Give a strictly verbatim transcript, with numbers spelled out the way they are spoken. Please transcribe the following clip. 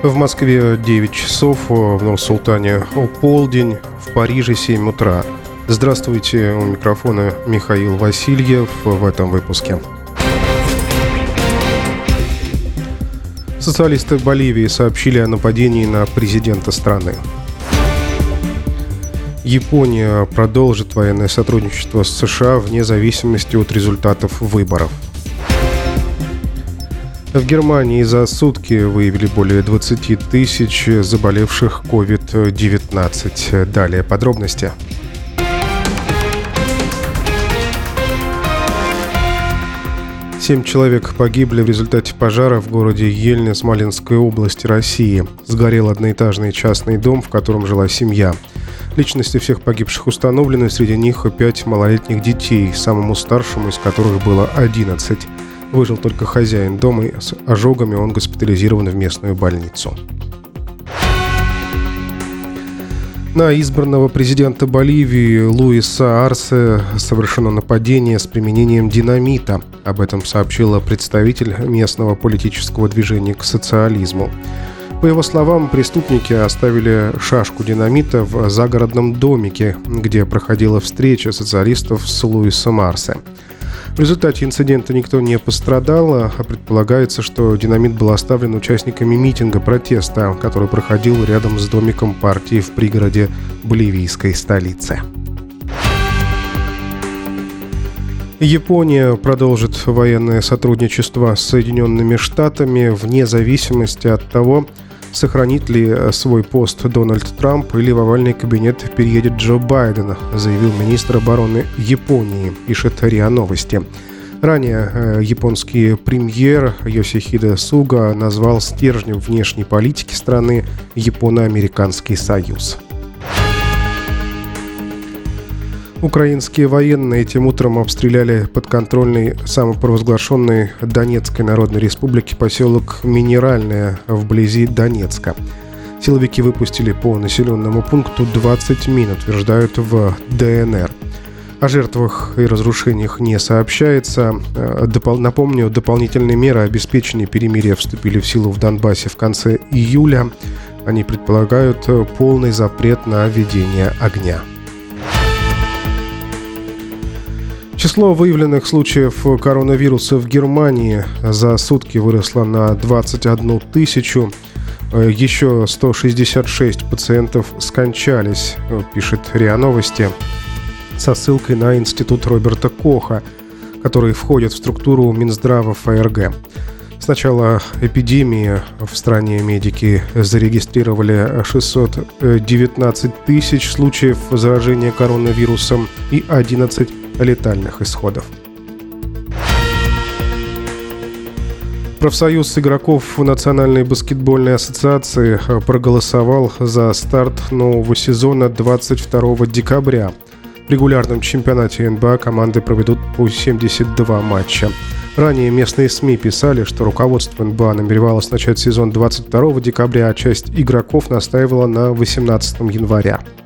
В Москве девять часов, в Нур-Султане полдень, в Париже семь утра. Здравствуйте, у микрофона Михаил Васильев в этом выпуске. Социалисты Боливии сообщили о нападении на президента страны. Япония продолжит военное сотрудничество с США вне зависимости от результатов выборов. В Германии за сутки выявили более двадцать тысяч заболевших ковид девятнадцать. Далее подробности. Семь человек погибли в результате пожара в городе Ельня Смоленской области России. Сгорел одноэтажный частный дом, в котором жила семья. Личности всех погибших установлены, среди них пять малолетних детей, самому старшему из которых было одиннадцать. Выжил только хозяин дома, и с ожогами он госпитализирован в местную больницу. На избранного президента Боливии Луиса Арсе совершено нападение с применением динамита. Об этом сообщила представитель местного политического движения к социализму. По его словам, преступники оставили шашку динамита в загородном домике, где проходила встреча социалистов с Луисом Арсе. В результате инцидента никто не пострадал, а предполагается, что динамит был оставлен участниками митинга протеста, который проходил рядом с домиком партии в пригороде боливийской столицы. Япония продолжит военное сотрудничество с Соединенными Штатами вне зависимости от того, сохранит ли свой пост Дональд Трамп или в овальный кабинет переедет Джо Байден, заявил министр обороны Японии, пишет РИА Новости. Ранее японский премьер Йосихиде Суга назвал стержнем внешней политики страны Японо-Американский союз. Украинские военные этим утром обстреляли подконтрольный самопровозглашенной Донецкой Народной Республики поселок Минеральное вблизи Донецка. Силовики выпустили по населенному пункту двадцать мин, утверждают в ДНР. О жертвах и разрушениях не сообщается. Допол- напомню, дополнительные меры обеспечения перемирия вступили в силу в Донбассе в конце июля. Они предполагают полный запрет на ведение огня. Число выявленных случаев коронавируса в Германии за сутки выросло на двадцать одну тысячу. Еще сто шестьдесят шесть пациентов скончались, пишет РИА Новости, со ссылкой на институт Роберта Коха, который входит в структуру Минздрава ФРГ. С начала эпидемии в стране медики зарегистрировали шестьсот девятнадцать тысяч случаев заражения коронавирусом и одиннадцать летальных исходов. Профсоюз игроков Национальной баскетбольной ассоциации проголосовал за старт нового сезона двадцать второго декабря. В регулярном чемпионате эн бэ а команды проведут по семьдесят два матча. Ранее местные СМИ писали, что руководство эн бэ а намеревалось начать сезон двадцать второго декабря, а часть игроков настаивала на восемнадцатого января.